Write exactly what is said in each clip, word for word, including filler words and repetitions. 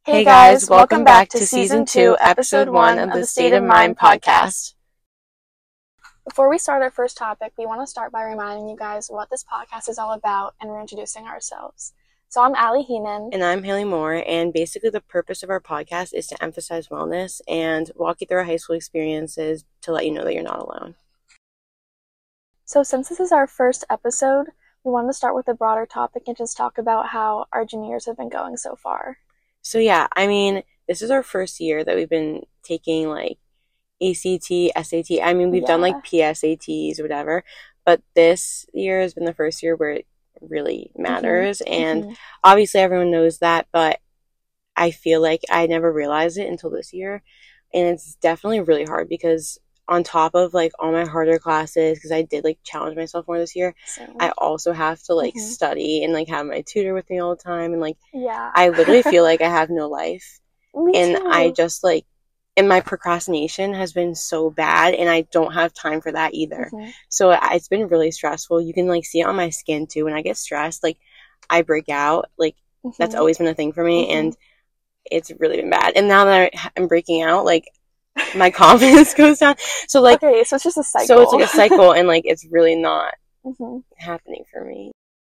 Hey guys, welcome back to Season two, Episode one of the State of Mind podcast. Before we start our first topic, we want to start by reminding you guys what this podcast is all about and reintroducing ourselves. So I'm Allie Heenan. And I'm Haley Moore, and basically the purpose of our podcast is to emphasize wellness and walk you through our high school experiences to let you know that you're not alone. So since this is our first episode, we wanted to start with a broader topic and just talk about how our junior years have been going so far. So yeah, I mean, this is our first year that we've been taking like A C T, S A T. I mean, we've Yeah. done like P S A Ts or whatever, but this year has been the first year where it really matters. Mm-hmm. And mm-hmm. obviously everyone knows that, but I feel like I never realized it until this year. And it's definitely really hard because on top of like all my harder classes, because I did like challenge myself more this year, So, I also have to like Mhm. study and like have my tutor with me all the time. And like, yeah. I literally feel like I have no life. Me And too. I just like, and my procrastination has been so bad, and I don't have time for that either. Mhm. So I- it's been really stressful. You can like see it on my skin too. When I get stressed, like I break out. Like that's Mhm. always been a thing for me, Mhm. and it's really been bad. And now that I- I'm breaking out, like my confidence goes down. So like, okay, so it's just a cycle. so it's like a cycle, and like it's really not Mhm. happening for me.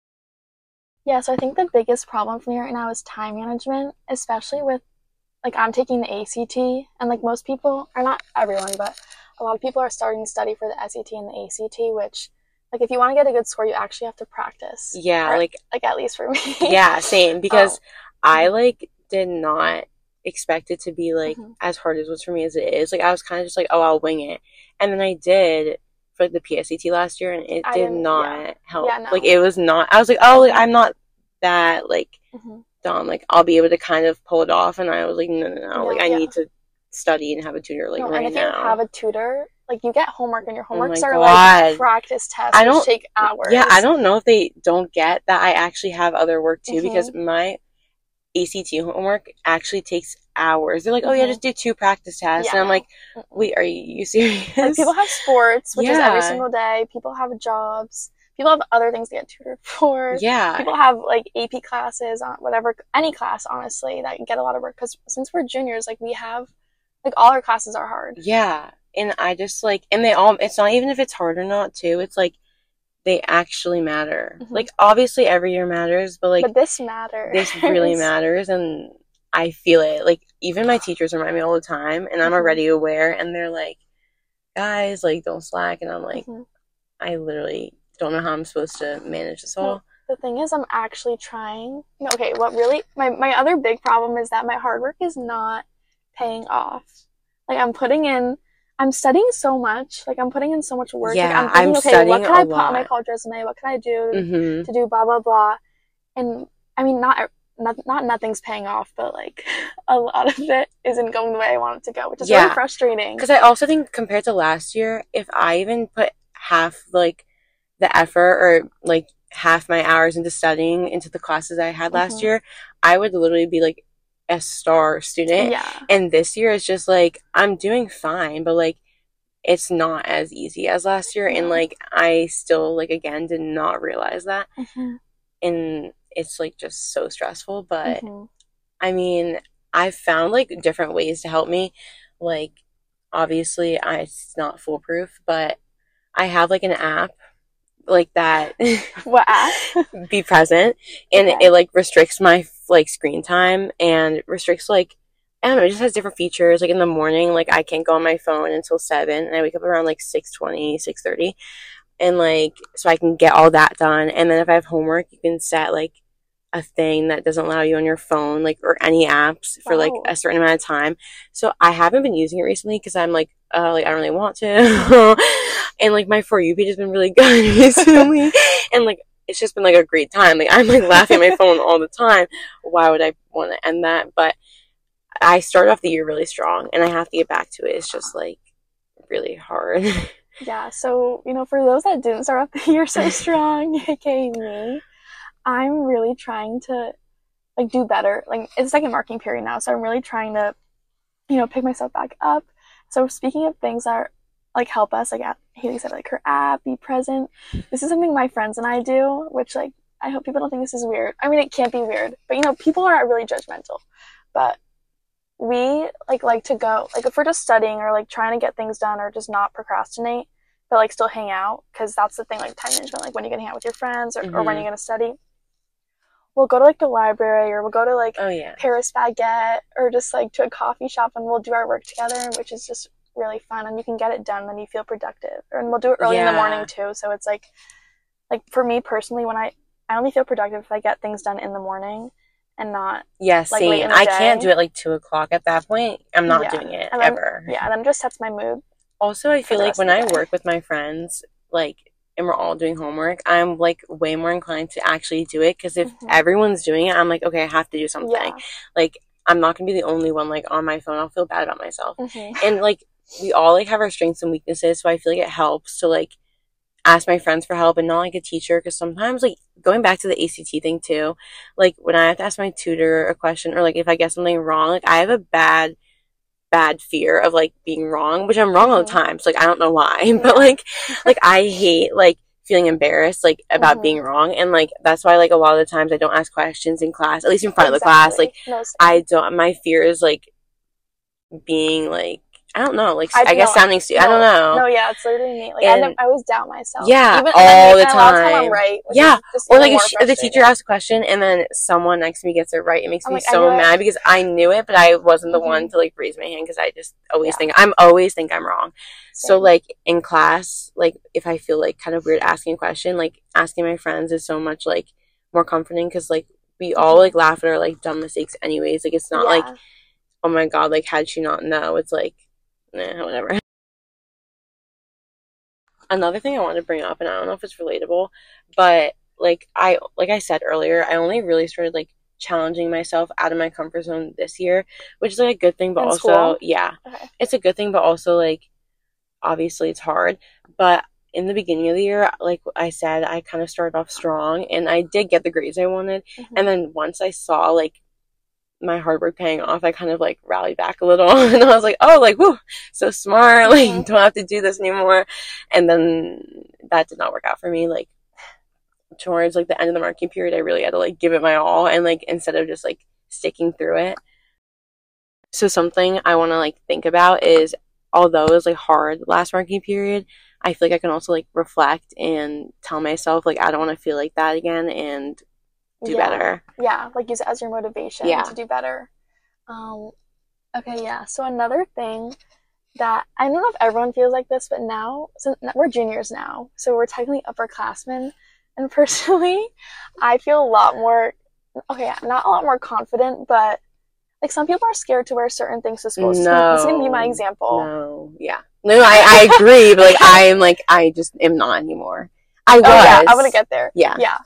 Yeah, so I think the biggest problem for me right now is time management, especially with, like, I'm taking the A C T, and, like, most people, or not everyone, but a lot of people are starting to study for the S A T and the A C T, which, like, if you want to get a good score, you actually have to practice. Yeah, Or, like like, at least for me. yeah, same. Because Oh. I like did not expect it to be like Mhm. as hard as it was for me as it is. Like I was kind of just like, oh, I'll wing it, and then I did for like, the P S A T last year, and it I did didn't- not yeah. help. Yeah, no. Like it was not. I was like, oh, like, Mhm. I'm not that like Mhm. dumb. Like I'll be able to kind of pull it off. And I was like, no, no, no. Yeah, like I yeah. need to study and have a tutor like No, right and if now. you have a tutor, like, you get homework, and your Oh my homeworks are, God. like, practice tests, I which don't- take hours. Yeah, I don't know if they don't get that I actually have other work too, Mhm. because my A C T homework actually takes hours. They're like, oh yeah, Mhm. just do two practice tests. Yeah, and I'm no. like, Mm-mm. wait, are you serious? Like, people have sports, which is every Yeah. single day. People have jobs. People have other things to get tutored for. Yeah. People have, like, A P classes, on whatever, any class, honestly, that get a lot of work. Because since we're juniors, like, we have, like, all our classes are hard. Yeah. And I just like, and they all, it's not even if it's hard or not too, it's like, they actually matter. Mhm. Like, obviously every year matters, but like, But this matters. this really matters, and I feel it. Like, even my teachers remind me all the time, and I'm Mhm. already aware, and they're like, guys, like, don't slack. And I'm like, Mhm. I literally don't know how I'm supposed to manage this all. Well, the thing is, I'm actually trying. No, okay, what really, my, my other big problem is that my hard work is not paying off. Like, I'm putting in, I'm studying so much. Like, I'm putting in so much work. Yeah, like, I'm thinking, I'm okay, studying what can a I put on my lot. college resume? What can I do Mm-hmm. to do blah, blah, blah. And, I mean, not, not, not nothing's paying off, but, like, a lot of it isn't going the way I want it to go, which is Yeah. really frustrating. Because I also think compared to last year, if I even put half, like, the effort or, like, half my hours into studying into the classes I had last Mhm. year, I would literally be, like, a star student. Yeah. And this year, it's just, like, I'm doing fine, but, like, it's not as easy as last year. And, No. like, I still, like, again, did not realize that. Mhm. And it's, like, just so stressful. But, Mhm. I mean, I've found, like, different ways to help me. Like, obviously, I, it's not foolproof, but I have, like, an app, like, that What app? Be Present, and Okay. it, like, restricts my, like, screen time, and restricts, like, I don't know, it just has different features. Like, in the morning, like, I can't go on my phone until seven, and I wake up around, like, six twenty, six thirty, and, like, so I can get all that done. And then if I have homework, you can set, like, a thing that doesn't allow you on your phone, like, or any apps for, like, Wow. a certain amount of time. So I haven't been using it recently because I'm, like, uh, like, I don't really want to. And, like, my For You page has been really good recently. And, like, it's just been, like, a great time. Like, I'm, like, laughing at my phone all the time. Why would I want to end that? But I started off the year really strong, and I have to get back to it. It's just, like, really hard. Yeah, so, you know, for those that didn't start off the year so strong, aka me, I'm really trying to, like, do better. Like, it's second marking period now, so I'm really trying to, you know, pick myself back up. So speaking of things that are, like, help us, like, Haley said, like, her app, Be Present. This is something my friends and I do, which, like, I hope people don't think this is weird. I mean, it can't be weird, but, you know, people are really judgmental. But we like like to go, like if we're just studying or like trying to get things done or just not procrastinate, but like still hang out, because that's the thing, like time management, like when you're gonna hang out with your friends or, mm-hmm. or when you're gonna study. We'll go to like the library, or we'll go to like oh, yeah. Paris Baguette, or just like to a coffee shop, and we'll do our work together, which is just really fun, and you can get it done, then you feel productive. And we'll do it early yeah. in the morning too, so it's like like for me personally, when I I only feel productive if I get things done in the morning and not yeah like, same late in the I day. Can't do it like two o'clock at that point. I'm not yeah. doing it and then, ever. Yeah, and then it just sets my mood. Also, I feel like when I work with my friends, like, and we're all doing homework, I'm like way more inclined to actually do it, because if mm-hmm. everyone's doing it, I'm like, okay, I have to do something. Yeah. Like, I'm not gonna be the only one like on my phone. I'll feel bad about myself. Mm-hmm. And like, we all like have our strengths and weaknesses, so I feel like it helps to like ask my friends for help and not like a teacher, because sometimes, like, going back to the A C T thing too, like when I have to ask my tutor a question, or like if I get something wrong, like I have a bad bad fear of like being wrong, which I'm wrong all the time, so like I don't know why. Yeah. But like like I hate like feeling embarrassed like about mm-hmm. being wrong, and like that's why like a lot of the times I don't ask questions in class, at least in front exactly. of the class. Like no, I don't, my fear is like being like, I don't know, like, I, I guess no, sounding stupid. No, I don't know. No, yeah, it's literally me. Like, and, I, I always doubt myself. Yeah, Even, all and then, the and time. A lot of time I'm right. Yeah, or like if, if the teacher asks a question and then someone next to me gets it right, it makes I'm me like, so mad it. because I knew it, but I wasn't the mm-hmm. one to like raise my hand, because I just always yeah. think, I'm always think I'm wrong. Same. So like in class, like if I feel like kind of weird asking a question, like asking my friends is so much like more comforting, because like we all mm-hmm. like laugh at our like dumb mistakes anyways. Like it's not yeah. like, oh my god, like how'd you not know? It's like, nah, whatever. Another thing I want to bring up, and I don't know if it's relatable, but like I like I said earlier, I only really started like challenging myself out of my comfort zone this year, which is like a good thing, but in also school? yeah, okay. It's a good thing, but also like obviously it's hard. But in the beginning of the year, like I said, I kind of started off strong, and I did get the grades I wanted. Mm-hmm. And then once I saw like my hard work paying off, I kind of like rallied back a little, and I was like, oh, like, whoo, so smart, like, mm-hmm. don't have to do this anymore. And then that did not work out for me. Like, towards like the end of the marking period, I really had to like give it my all, and like instead of just like sticking through it. So something I want to like think about is, although it was like hard last marking period, I feel like I can also like reflect and tell myself like I don't want to feel like that again, and do yeah. better. Yeah, like use it as your motivation yeah. to do better. Um, okay, yeah. So another thing that, I don't know if everyone feels like this, but now, so we're juniors now, so we're technically upperclassmen. And personally, I feel a lot more, okay, not a lot more confident, but like some people are scared to wear certain things to school. So no. This is going to be my example. No, yeah. No, I, I agree, but like I'm like, I just am not anymore. I was. Oh, yeah, I'm gonna get there. Yeah. Yeah.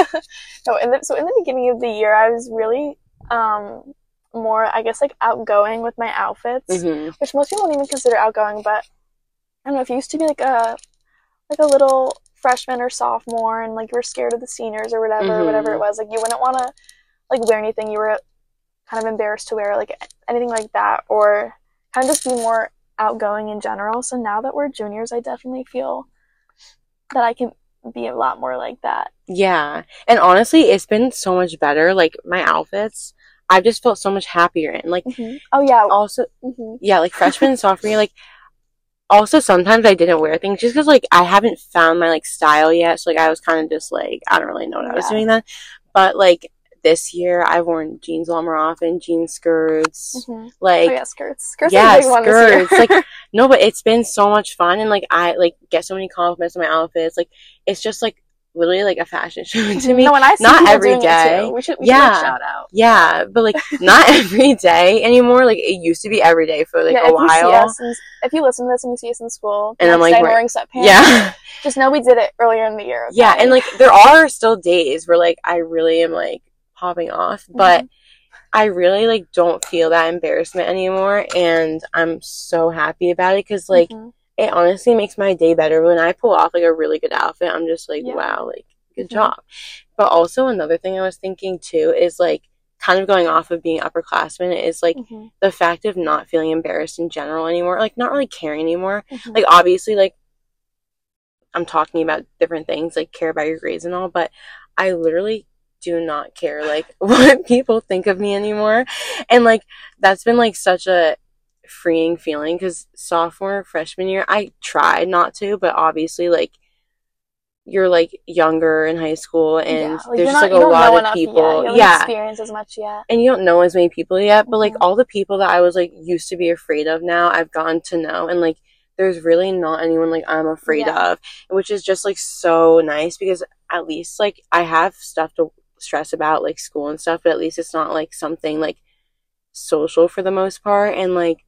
so, in the, so in the beginning of the year, I was really um, more, I guess, like outgoing with my outfits, mm-hmm. which most people don't even consider outgoing. But I don't know, if you used to be like a like a little freshman or sophomore, and like you were scared of the seniors or whatever, mm-hmm. or whatever it was, like you wouldn't want to like wear anything. You were kind of embarrassed to wear like anything like that, or kind of just be more outgoing in general. So now that we're juniors, I definitely feel that I can be a lot more like that. Yeah. And honestly, it's been so much better. Like my outfits, I've just felt so much happier in. Like, mm-hmm. oh yeah. Also, mm-hmm. yeah, like freshman and sophomore year, like, also sometimes I didn't wear things just because like I haven't found my like style yet. So like I was kind of just like, I don't really know what yeah. I was doing then. But like this year I've worn jeans a lot more often, jean skirts, mm-hmm. like oh, yeah, skirts. Skirts yeah, are a big one skirts. this year. Like no, but it's been so much fun, and like I like get so many compliments on my outfits. Like it's just like literally like a fashion show to me. No, and I see not people every doing day. It too. We should, we yeah, should like, shout out. Yeah, but like not every day anymore. Like it used to be every day for like yeah, a if while. You see us in, if you listen to this and you see us in school, and I'm like day wearing sweatpants, yeah, just know we did it earlier in the year. Okay? Yeah, and like there are still days where like I really am like popping off, but mm-hmm. I really like don't feel that embarrassment anymore, and I'm so happy about it because like mm-hmm. it honestly makes my day better when I pull off like a really good outfit. I'm just like yeah. wow, like good mm-hmm. job. But also another thing I was thinking too is like kind of going off of being upperclassmen is like mm-hmm. the fact of not feeling embarrassed in general anymore, like not really caring anymore. Mm-hmm. Like obviously like I'm talking about different things like care about your grades and all, but I literally do not care, like, what people think of me anymore. And, like, that's been, like, such a freeing feeling, because sophomore, freshman year, I tried not to, but obviously, like, you're, like, younger in high school, and Yeah, like, there's you're just, not- like, you a don't know lot of enough yet. people. You haven't Yeah. experienced as much yet. And you don't know as many people yet, but, like, Mhm. all the people that I was, like, used to be afraid of now, I've gotten to know, and, like, there's really not anyone, like, I'm afraid Yeah. of, which is just, like, so nice, because at least, like, I have stuff to stress about, like, school and stuff, but at least it's not, like, something, like, social for the most part, and, like,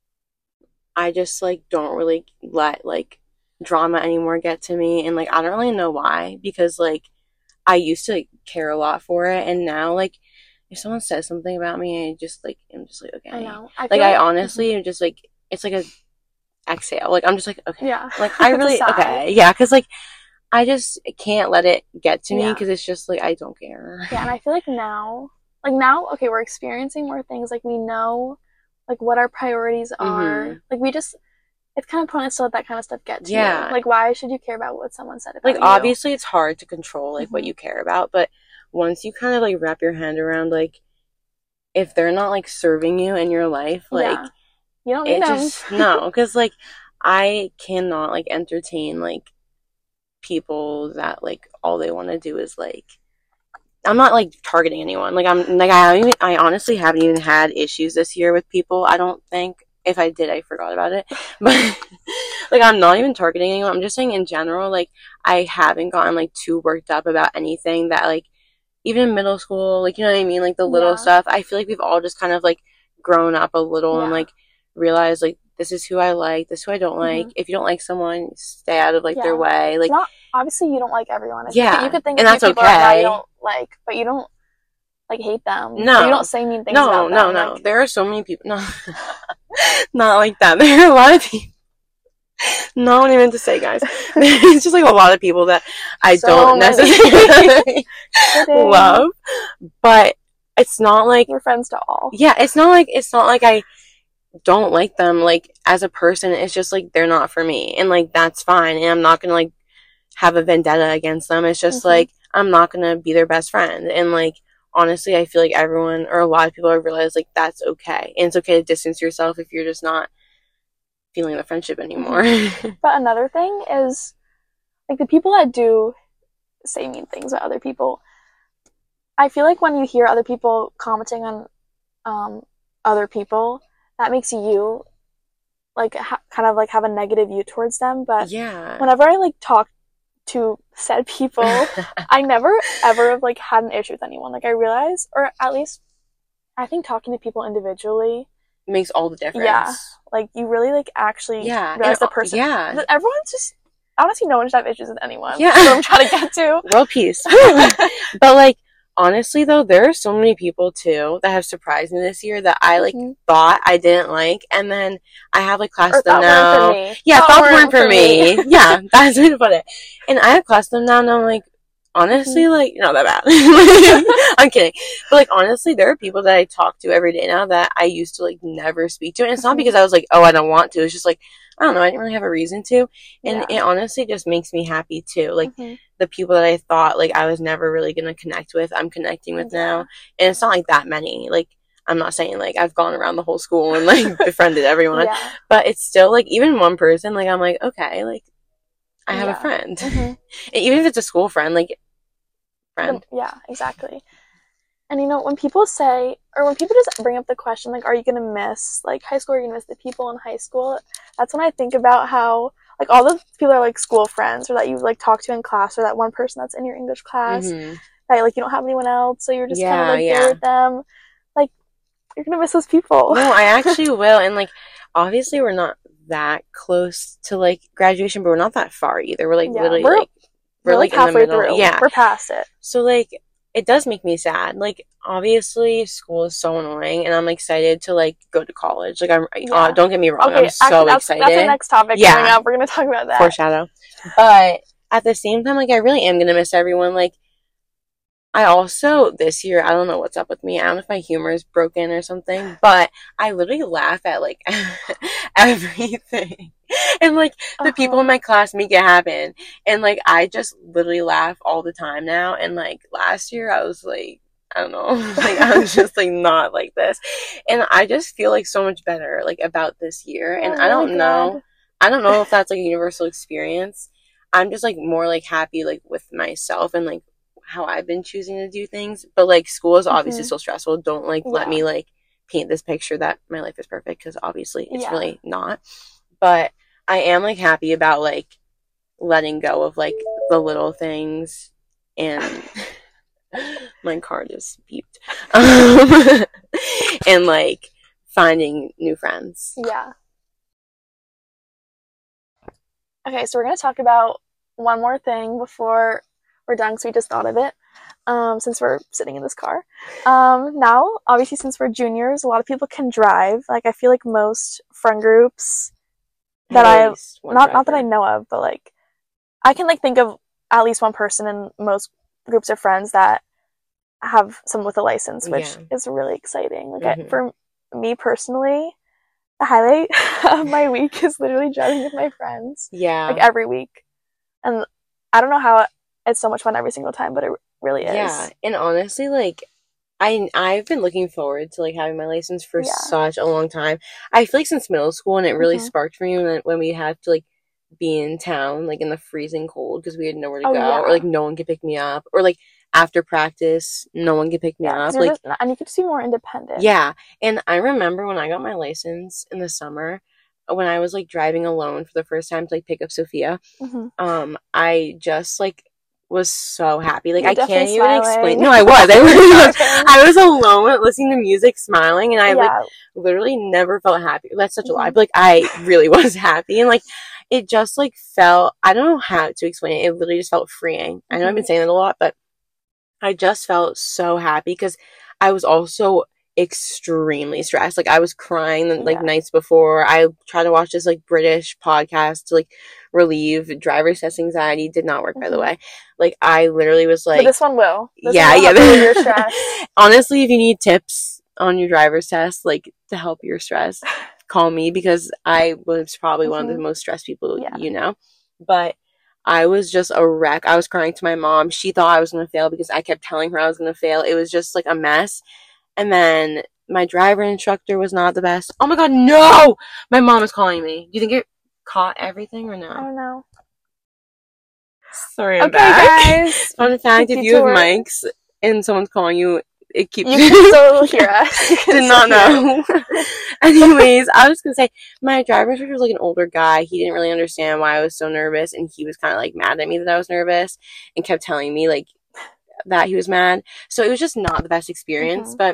I just, like, don't really let, like, drama anymore get to me, and, like, I don't really know why, because, like, I used to, like, care a lot for it, and now, like, if someone says something about me, I just, like, I'm just, like, okay. I know. I Like, feel I like- honestly am just, like, it's like a exhale. Like, I'm just, like, okay. Yeah. Like, I It's a really, sigh. okay. Yeah, because, like, I just can't let it get to me, Yeah. because it's just, like, I don't care. Yeah, and I feel like now, like now, okay, we're experiencing more things. Like we know, like what our priorities are. Mhm. Like we just, it's kind of pointless to let that kind of stuff get to Yeah. you. Like why should you care about what someone said about Like, you? obviously, it's hard to control, like, what Mhm. you care about, but once you kind of, like, wrap your hand around, like, if they're not, like, serving you in your life, like, Yeah. You don't need it them. just, no, because, like, I cannot, like, entertain, like, people that, like, all they want to do is, like, I'm not, like, targeting anyone. Like, I'm, like, I haven't even, I honestly haven't even had issues this year with people, I don't think. If I did, I forgot about it. But, like, I'm not even targeting anyone. I'm just saying in general, like, I haven't gotten, like, too worked up about anything that, like, even in middle school, like, you know what I mean? Like, the little Yeah. stuff. I feel like we've all just kind of, like, grown up a little and, Yeah. like, realized, like, this is who I like, this is who I don't like. Mhm. If you don't like someone, stay out of, like, Yeah. their way. Like, It's not obviously you don't like everyone. It's- Yeah, You could think and of that's few people right now okay. you don't like, but you don't like hate them. No. Or you don't say mean things no, about no, them. no. Like, There are so many people. No, not like that. There are a lot of people. Not what I meant to say, guys. It's just, like, a lot of people that I So don't many. necessarily Kidding. love. But it's not like, We're friends to all. yeah, it's not like, it's not like I don't like them, like, as a person. It's just, like, they're not for me. And, like, that's fine. And I'm not gonna, like, have a vendetta against them. It's just, Mhm. like, I'm not gonna be their best friend. And, like, honestly, I feel like everyone, or a lot of people have realized, like, that's okay. And it's okay to distance yourself if you're just not feeling the friendship anymore. But another thing is, like, the people that do say mean things about other people, I feel like when you hear other people commenting on um, other people, that makes you, like, ha- kind of, like, have a negative view towards them. But Yeah. whenever I, like, talk to said people, I never, ever have, like, had an issue with anyone. Like, I realize, or at least, I think talking to people individually, Makes all the difference. Yeah. like, you really, like, actually Yeah. realize And, the person. Yeah. Th- Everyone's just, honestly, no one should have issues with anyone. Yeah. That's what I'm trying to get to. World peace. But, like, honestly, though, there are so many people, too, that have surprised me this year that I, like, Mhm. thought I didn't like. And then I have, like, class Or with them thought now. weren't for me. Yeah, Thought thought weren't weren't for for me. me. Yeah, that's the way to put it. And I have class with them now, and I'm like, honestly, Mm-hmm. like, not that bad. I'm kidding. But, like, honestly, there are people that I talk to every day now that I used to, like, never speak to. And it's not Mhm. because I was like, oh, I don't want to. It's just like, I don't know, I didn't really have a reason to. And Yeah. it honestly just makes me happy, too. Like, Mhm. the people that I thought, like, I was never really going to connect with, I'm connecting with Yeah. now. And it's not, like, that many. Like, I'm not saying, like, I've gone around the whole school and, like, befriended everyone. Yeah. But it's still, like, even one person, like, I'm like, okay, like, I have Yeah. a friend. Mhm. And even if it's a school friend, like, friend. The- yeah, exactly. And you know, when people say, or when people just bring up the question, like, are you gonna miss, like, high school, are you gonna miss the people in high school? That's when I think about how, like, all the people are, like, school friends, or that you, like, talk to in class, or that one person that's in your English class, Mhm. that, like, you don't have anyone else, so you're just kind Yeah, of, like, yeah. there with them. Like, you're gonna miss those people. No, I actually will. And, like, obviously we're not that close to, like, graduation, but we're not that far either. We're, like, Yeah, literally, we're- like, We're, we're, like, like, in the halfway middle. through. Yeah. We're past it. So, like, it does make me sad. Like, obviously, school is so annoying, and I'm excited to, like, go to college. Like, I'm, Yeah. uh, don't get me wrong, Okay, I'm so actually, that's, excited. that's the next topic Yeah. coming up. We're gonna talk about that. Foreshadow. But at the same time, like, I really am gonna miss everyone. Like, I also, this year, I don't know what's up with me. I don't know if my humor is broken or something, but I literally laugh at, like, everything. And like the Uh-huh. people in my class make it happen. And like I just literally laugh all the time now. And like last year I was like, I don't know, like I was just like not like this. And I just feel like so much better like about this year. Yeah, And I'm I really don't glad. know, I don't know if that's like a universal experience. I'm just like more like happy like with myself and like how I've been choosing to do things. But like school is obviously Mhm. so stressful. Don't like let Yeah. me like paint this picture that my life is perfect, because obviously it's Yeah. really not. But I am like happy about like letting go of like the little things. And my car just beeped. Um, and like finding new friends. Yeah. Okay, so we're going to talk about one more thing before we're done, because we just thought of it, um, since we're sitting in this car. Um, now, obviously, since we're juniors, a lot of people can drive. Like, I feel like most friend groups that At I, least one not not that I driver. know of, but like, I can like think of at least one person in most groups of friends that have someone with a license, which Yeah. is really exciting. Like, I, Mhm. for me personally, the highlight of my week is literally driving with my friends. Yeah. Like every week. And I don't know how it's so much fun every single time, but it really is. Yeah. And honestly, like I I've been looking forward to like having my license for Yeah. such a long time. I feel like since middle school, and it really Mhm. sparked for me when when we had to like be in town like in the freezing cold because we had nowhere to Oh, go, yeah. or like no one could pick me up, or like after practice no one could pick me Yeah, up. because you're Like just, and you could just be more independent. yeah. And I remember when I got my license in the summer, when I was like driving alone for the first time to like pick up Sophia, hmm um, I just like was so happy. Like You're I can't definitely even smiling. explain. No, I was. I literally was. Talking. I was alone listening to music, smiling, and I like Yeah. literally never felt happy. That's such a lie, Mhm. but like I really was happy, and like it just like felt. I don't know how to explain it. It literally just felt freeing. I know I've been Mhm. saying that a lot, but I just felt so happy because I was also extremely stressed. Like I was crying like Yeah. nights before. I tried to watch this like British podcast to like relieve driver's test anxiety. Did not work, by the Mhm. way. Like I literally was like, But this one will. This yeah, one will yeah. help you with your stress. Honestly, if you need tips on your driver's test, like to help your stress, call me, because I was probably one of the Mhm. most stressed people Yeah. you know. But I was just a wreck. I was crying to my mom. She thought I was going to fail because I kept telling her I was going to fail. It was just like a mess. And then my driver instructor was not the best. Oh my god, no! My mom is calling me. Do you think it caught everything or no? Oh no. Sorry, I'm Okay, back. guys. Fun fact, if you have Detour. mics and someone's calling you, it keeps You can still hear us. You can Did still not hear know. Anyways, I was gonna say my driver instructor was like an older guy. He didn't really understand why I was so nervous, and he was kind of like mad at me that I was nervous, and kept telling me like that he was mad. So it was just not the best experience. Mhm. But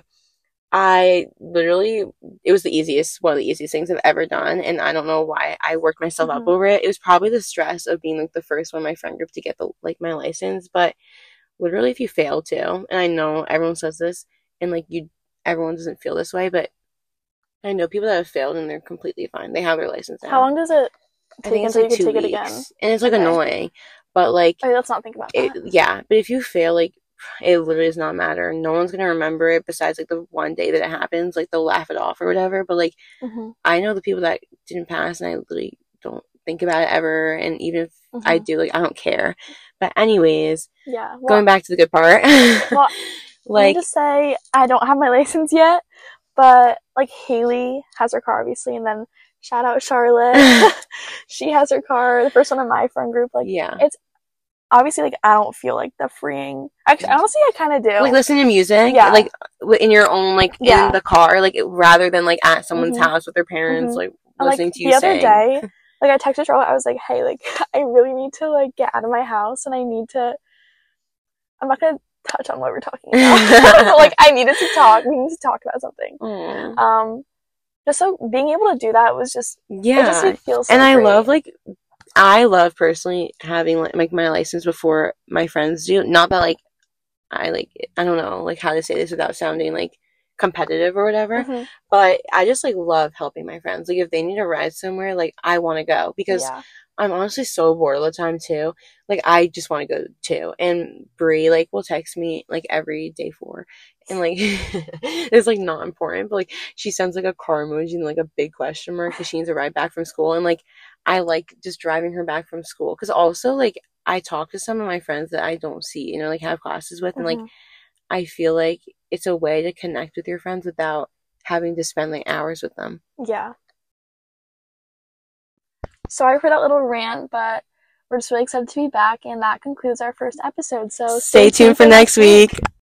I literally, it was the easiest, one of the easiest things I've ever done, and I don't know why I worked myself up Mhm. over it. It was probably the stress of being like the first one in my friend group to get the like my license, but literally if you fail to, and I know everyone says this, and like you, everyone doesn't feel this way, but I know people that have failed and they're completely fine. They have their license now. How long does it I take think it's until like you two can take weeks, it again? and it's like Okay. annoying, but like Wait, let's not think about it, that. yeah. But if you fail, like it literally does not matter. No one's gonna remember it besides like the one day that it happens. Like they'll laugh it off or whatever. But like Mhm. I know the people that didn't pass, and I literally don't think about it ever. And even if I Mhm. do, like I don't care. But anyways, Yeah. Well, going back to the good part. well, let me like just say I don't have my license yet, but like Haley has her car obviously, and then shout out Charlotte. She has her car, the first one in my friend group. Like yeah. it's obviously like I don't feel like the freeing. Actually, honestly, I kind of do. Like listen to music, Yeah. like w- in your own, like Yeah. in the car, like rather than like at someone's Mhm. house with their parents, Mhm. like And, listening like to you the other sing. day, like I texted Charlotte, I was like, hey, like I really need to like get out of my house, and I need to. I'm not gonna touch on what we're talking about, but like I needed to talk. We need to talk about something. Aw. Um, just so being able to do that was just Yeah, it just like, feels so and I great. love like I love personally having like, like my license before my friends do. Not that like I like I don't know like how to say this without sounding like competitive or whatever, Mhm. but I just like love helping my friends. Like if they need a ride somewhere, like I want to go because Yeah. I'm honestly so bored all the time too. Like I just want to go too. And Brie like will text me like every day for, and like it's like not important, but like she sends like a car emoji and like a big question mark because she needs a ride back from school, and like I like just driving her back from school. Because also, like, I talk to some of my friends that I don't see, you know, like, have classes with. And, like, Mhm. I feel like it's a way to connect with your friends without having to spend, like, hours with them. Yeah. Sorry for that little rant, but we're just really excited to be back, and that concludes our first episode. So Stay tuned for next week.